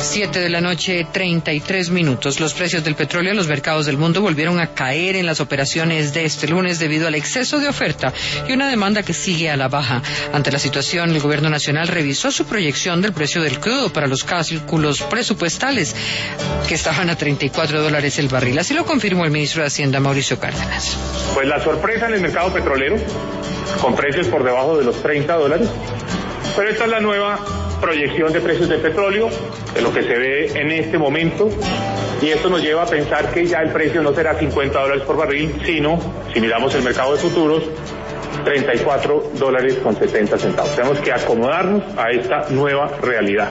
7:33 Los precios del petróleo en los mercados del mundo volvieron a caer en las operaciones de este lunes debido al exceso de oferta y una demanda que sigue a la baja. Ante la situación, el gobierno nacional revisó su proyección del precio del crudo para los cálculos presupuestales, que estaban a $34 el barril. Así lo confirmó el ministro de Hacienda, Mauricio Cárdenas. Pues la sorpresa en el mercado petrolero, con precios por debajo de los $30, pero esta es la nueva proyección de precios del petróleo, de lo que se ve en este momento, y esto nos lleva a pensar que ya el precio no será $50 por barril, sino, si miramos el mercado de futuros, $34.70. Tenemos que acomodarnos a esta nueva realidad.